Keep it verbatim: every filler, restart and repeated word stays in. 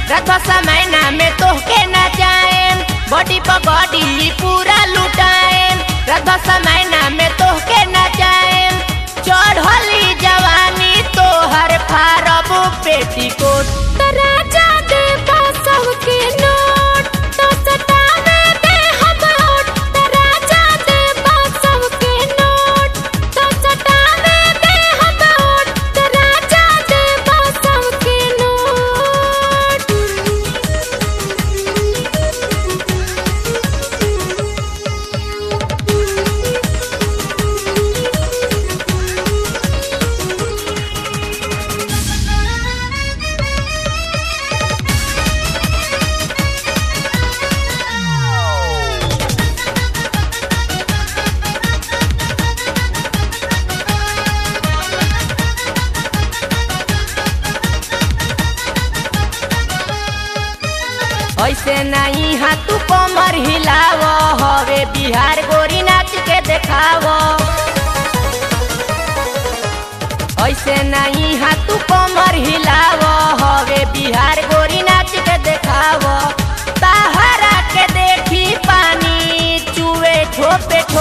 रथ समय में तोहके नचाएम, बॉडी पगड़ी पूरा लुटाएम। रथ समय में तोहके नचाएम, चढ़ली जवानी तोहर फारब पेटीकोट। राजा दे बसव के नोट तो सतावे दे हम होट। राजा दे बसव के नोट तो सतावे दे हम होट। राजा दे बसव के नोट। ऐसे नहीं हा तू कमर हिलाव, हवे बिहार गोरी नाच के देखाव। ऐसे नहीं हा तू कमर हिलाव, हवे बिहार गोरी नाच के देखाव। ताहरा के देखी पानी चुए ठोपे